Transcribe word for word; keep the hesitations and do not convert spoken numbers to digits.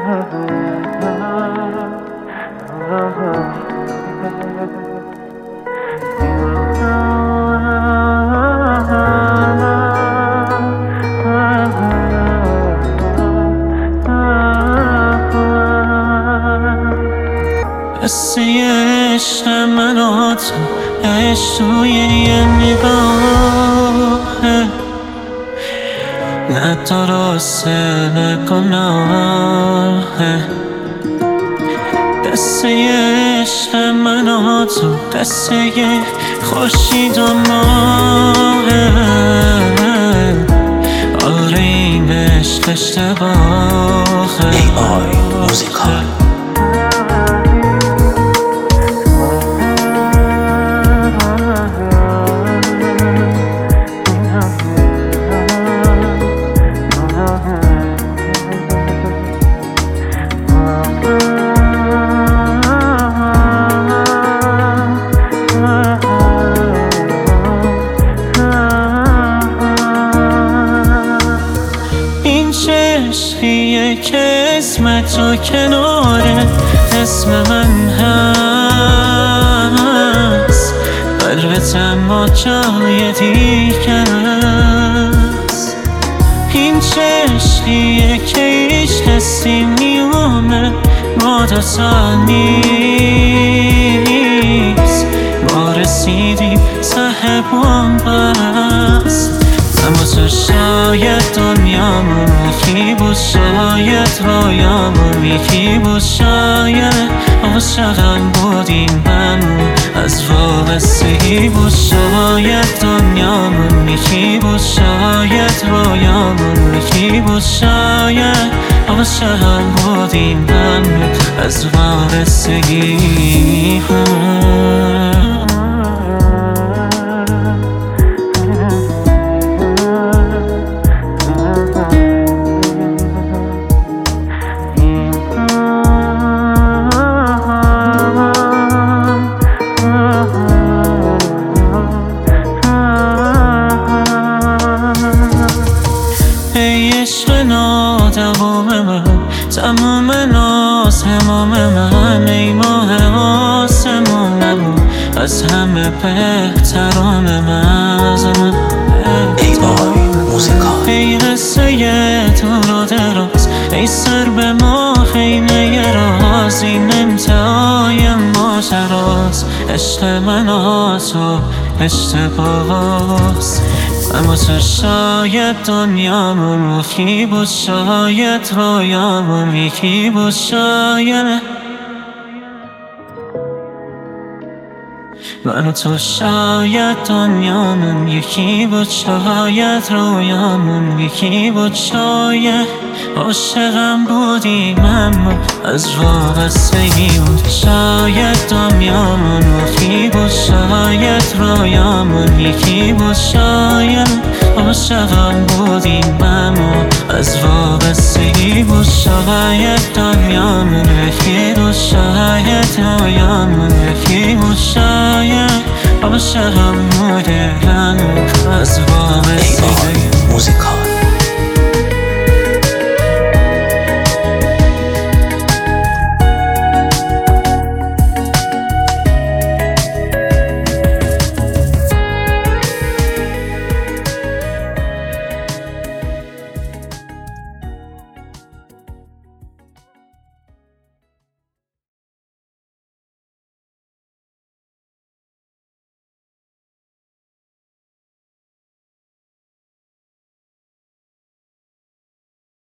قصه عشق من و تو عشق توی یه نگاهه، نه درسته نه گناهه. قصه عشق من و تو قصه خورشید و ماهه. آره این عشق اشتباهه. ای آی موزیکال. عشقیه که اسم تو کناره اسم من هست، قلبتم با جای دیگه است. این چه عشقیه که هیچ حسی میونه ما دوتا نیست. ما رسیدیم صاحب اون بست، اما تو شاید دنیامون یکی بود، شاید رویامون یکی بود، شاید عاشقم بودیم همون از وابستگی بود. شاید دنیامون یکی بود، شاید رویامون یکی بود، شاید عاشقم بودیم همون از وابستگی. تمام من تمام ناز همام من، ای ماه آسمونمون از همه بهترام من. ای آی موزیکال. ای قصه دور و دراز، ای سر به ما خیمه راز، این انتهای ماجراست. عشق من و تو اشتباهست، اما تو شاید دنیامون یکی بود، شاید رویامون یکی بود، شاید من و تو شاید دنیامون یکی بود، شاید رویامون یکی بود، شاید عاشقم بودیم اما از وابستگی بود. شاید دنیامون یکی بود، شاید رویامون یکی بود، شاید عاشقم بودیم اما از وابستگی بود. شاید دنیامون یکی بود، شاید رویامون یکی بود، شاید عاشقم بودیم